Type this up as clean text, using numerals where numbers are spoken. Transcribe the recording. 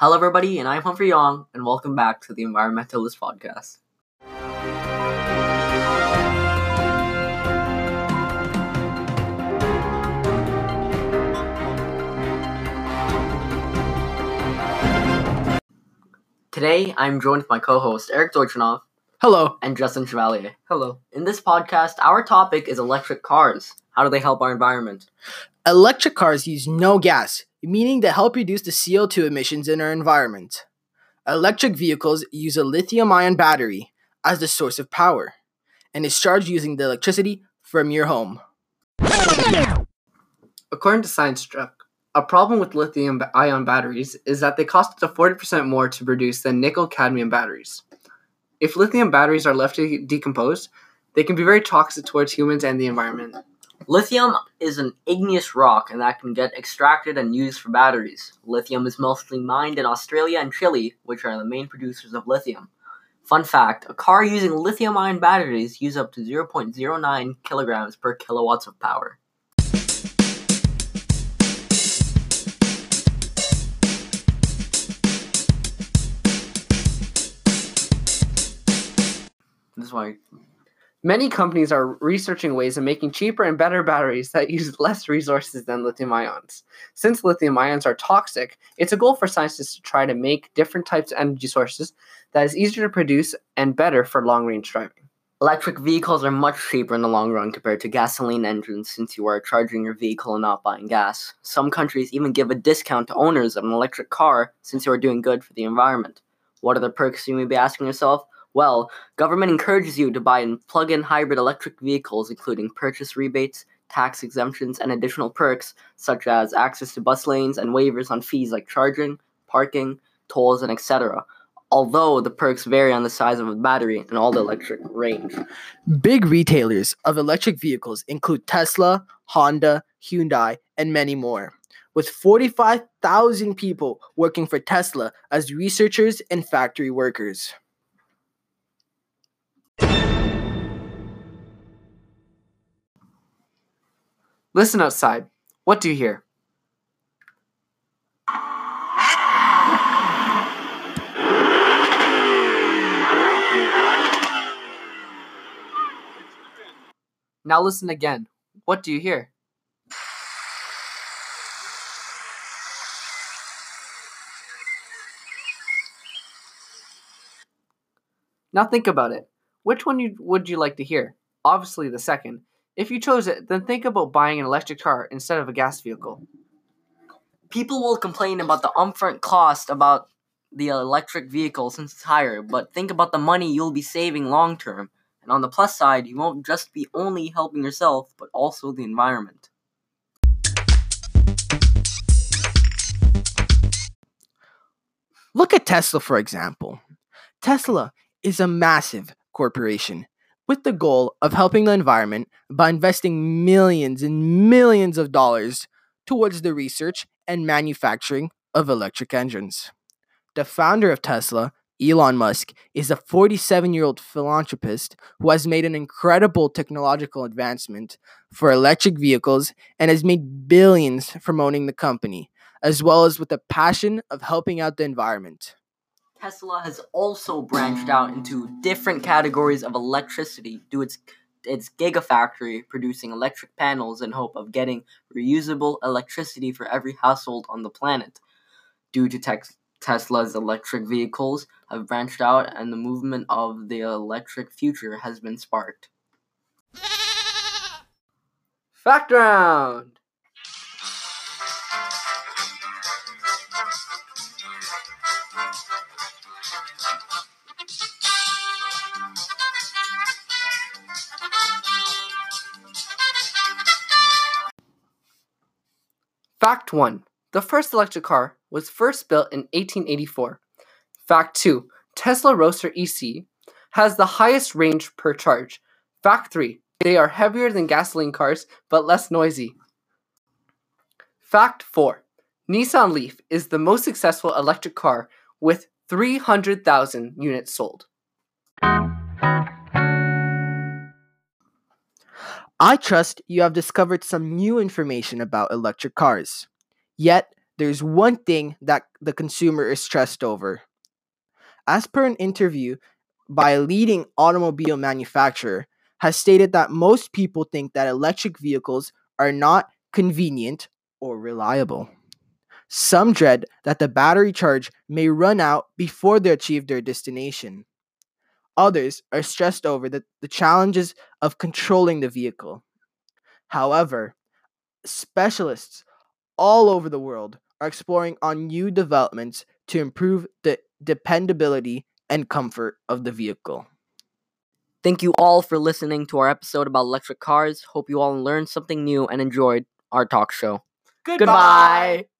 Hello, everybody, and I'm Humphrey Yong, and welcome back to the Environmentalist Podcast. Today, I'm joined with my co-host, Eric Dorchinov. Hello. And Justin Chevalier. Hello. In this podcast, our topic is electric cars. How do they help our environment? Electric cars use no gas, meaning they help reduce the CO2 emissions in our environment. Electric vehicles use a lithium-ion battery as the source of power and is charged using the electricity from your home. According to ScienceTruck, a problem with lithium-ion batteries is that they cost up to 40% more to produce than nickel-cadmium batteries. If lithium batteries are left to decompose, they can be very toxic towards humans and the environment. Lithium is an igneous rock and that can get extracted and used for batteries. Lithium is mostly mined in Australia and Chile, which are the main producers of lithium. Fun fact, a car using lithium-ion batteries use up to 0.09 kilograms per kilowatts of power. This is why Many companies are researching ways of making cheaper and better batteries that use less resources than lithium ions. Since lithium ions are toxic, it's a goal for scientists to try to make different types of energy sources that is easier to produce and better for long-range driving. electric vehicles are much cheaper in the long run compared to gasoline engines since you are charging your vehicle and not buying gas. Some countries even give a discount to owners of an electric car since you are doing good for the environment. What are the perks, you may be asking yourself? Well, government encourages you to buy plug-in hybrid electric vehicles, including purchase rebates, tax exemptions, and additional perks such as access to bus lanes and waivers on fees like charging, parking, tolls, and etc. Although the perks vary on the size of the battery and all the electric range. Big retailers of electric vehicles include Tesla, Honda, Hyundai, and many more, with 45,000 people working for Tesla as researchers and factory workers. Listen outside. What do you hear? Now listen again. What do you hear? Now think about it. Which one would you like to hear? Obviously the second. If you chose it, then think about buying an electric car instead of a gas vehicle. People will complain about the upfront cost about the electric vehicle since it's higher, but think about the money you'll be saving long term. And on the plus side, you won't just be only helping yourself, but also the environment. Look at Tesla, for example. Tesla is a massive corporation with the goal of helping the environment by investing millions and millions of dollars towards the research and manufacturing of electric engines. The founder of Tesla, Elon Musk, is a 47-year-old philanthropist who has made an incredible technological advancement for electric vehicles and has made billions from owning the company, as well as with a passion of helping out the environment. Tesla has also branched out into different categories of electricity due to its gigafactory producing electric panels in hope of getting reusable electricity for every household on the planet. Due to Tesla's electric vehicles have branched out and the movement of the electric future has been sparked. Fact round! Fact 1. The first electric car was first built in 1884. Fact 2. Tesla Roadster EC has the highest range per charge. Fact 3. They are heavier than gasoline cars, but less noisy. Fact 4. Nissan Leaf is the most successful electric car with 300,000 units sold. I trust you have discovered some new information about electric cars. Yet, there's one thing that the consumer is stressed over. As per an interview by a leading automobile manufacturer, has stated that most people think that electric vehicles are not convenient or reliable. Some dread that the battery charge may run out before they achieve their destination. Others are stressed over the challenges of controlling the vehicle. However, specialists all over the world are exploring on new developments to improve the dependability and comfort of the vehicle. Thank you all for listening to our episode about electric cars. Hope you all learned something new and enjoyed our talk show. Goodbye.